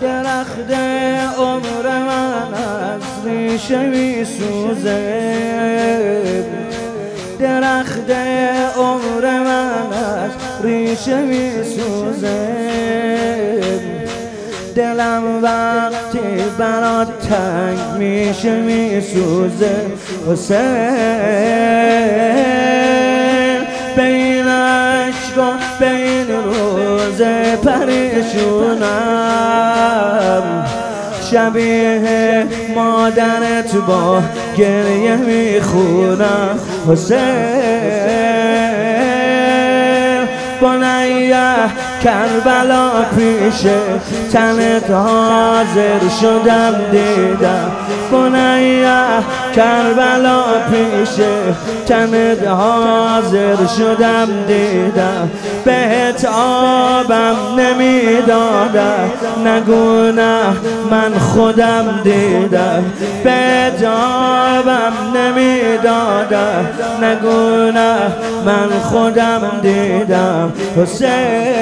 درخت عمر من از ریشه می سوزه، درخت عمر من از ریشه می سوزه، دلم وقتی برات تنگ میشه می سوزه. حسین بین عشق و بین روز پریشونم، شبیه مادرت با گریه میخونم. حسین بنیه کربلا پیش تنت حاضر شدم دیدم، بنیه کربلا پیش تنت حاضر شدم دیدم، بهت آبم نمیدادم نگو نه من خودم دیدم، بهت آبم نمیدادم نگو نه من خودم دیدم. حسین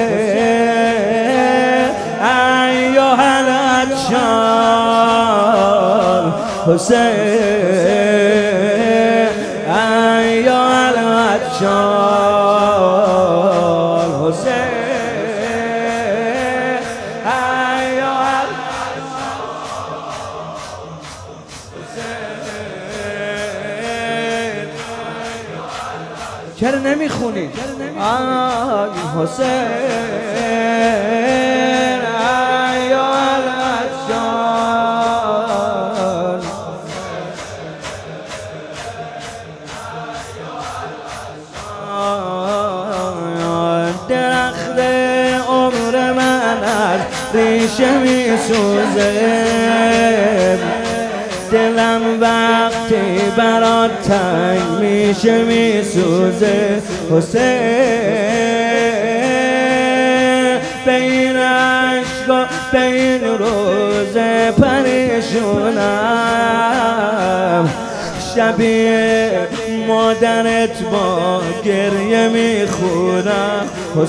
ایها العطشان، حسین ایها العطشان، حسین ایها العطشان. چرا نمیخونی؟ حسین ایها العطشان، درخت عمر من از ریشه می سوزه، دلم وقتی برات تنگ میشه می سوزه. حسین بین عشق و بین روز پریشونم، شبیه مادرت با گریه میخونم.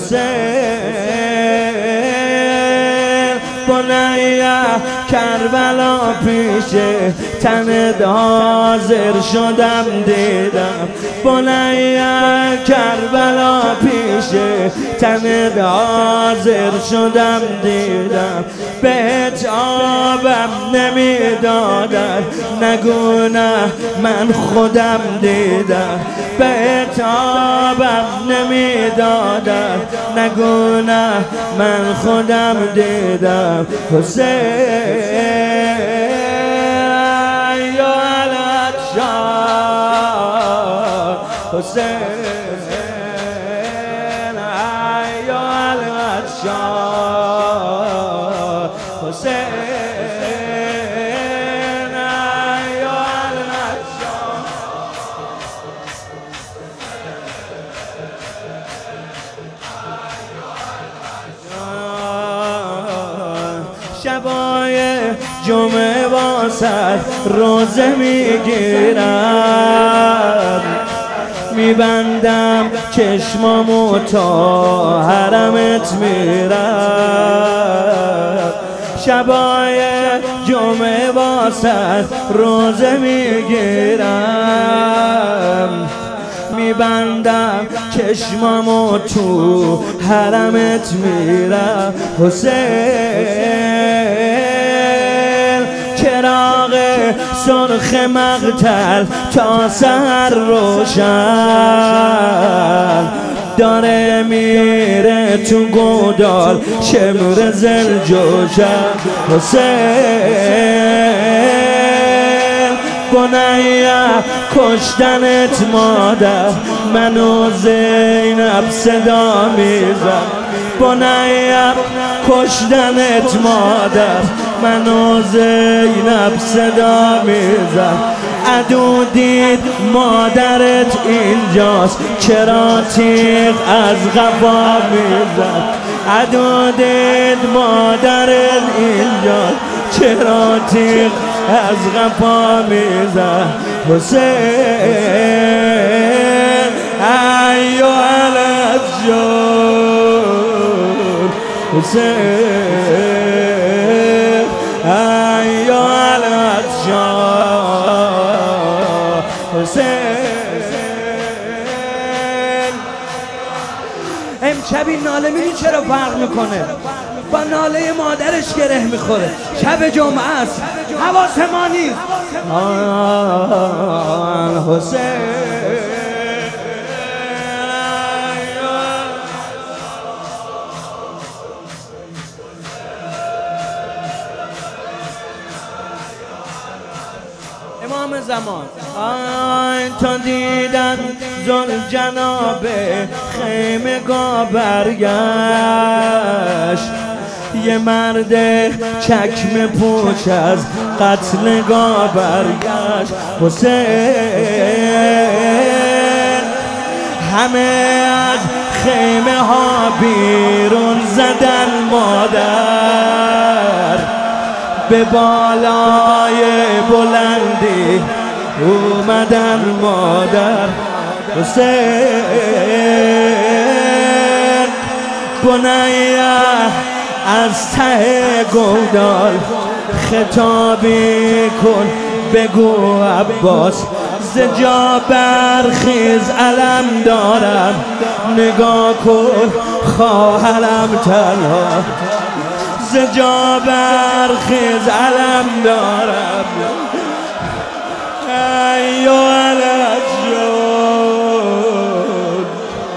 حسین بنیه کربلا پیش تنت حاضر شدم دیدم، بنیه کربلا پیش تنت حاضر شدم دیدم، بهت آبم نمیدادن نگو نه من خودم دیدم، بهت آبم نمیدادن نگو نه من خودم دیدم. حسین ایها العطشان، حسین ایها العطشان، حسین ایها العطشان. شبای جمعه واسه روزه میگیرم، میبندم چشمامو تا حرمت میرم، شبای جمعه واسه روزه میگیرم، میبندم چشمامو تو حرمت میرم. حسین چراغ سرخ مقتل تا سحر روشن، داره میره تو گودال شمر زلجوشن. حسین بنیه کشتنت مادر منو زینب صدا میزن، بنیه کشتنت مادر منو زینب صدا میزن، عدو دید مادرت اینجاست چرا تیغ از قفا میزن، عدو دید مادرت اینجاست چرا تیغ از قفا میزن. حسین ایها العطشان، حسین شب این ناله میدونی چرا فرق میکنه؟ با ناله مادرش گره میخوره. شب جمعه است، حواس ما نیست. حسین امام زمان تا دیدن ذوالجناب خیمه گاه برگشت، یه مرد چکمه پوچ از قتل گاه برگشت. حسین همه از خیمه ها بیرون زدن، مادر به بالای بلندی اومدن، مادر. حسین بنیا از ته گودال خطابی کن، بگو عباس ز جا برخیز، علم دارم نگاه کن خواهرم تنها، ز جا برخیز علم دارم. ایوه الجود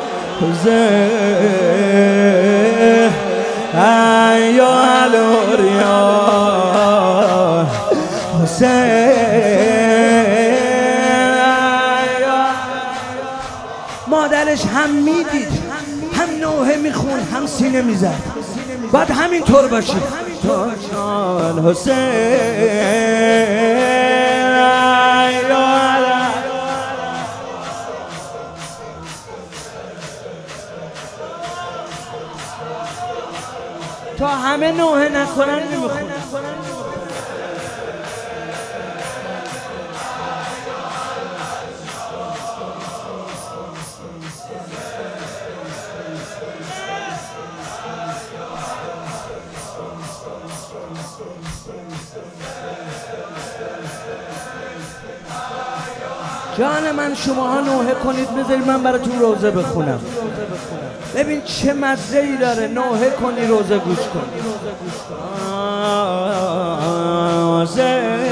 حسین، ایوه الوریا حسین. مادرش هم میدید، هم نوحه میخون، هم سینه میزد. باید همین طور باشی. حسین تا همه نوحه نکنن نمیخون. جان من شماها نوحه کنید، بذارید من براتون روزه بخونم. ببین چه مزه ای داره. نوحه کنی، روزه گوش کن.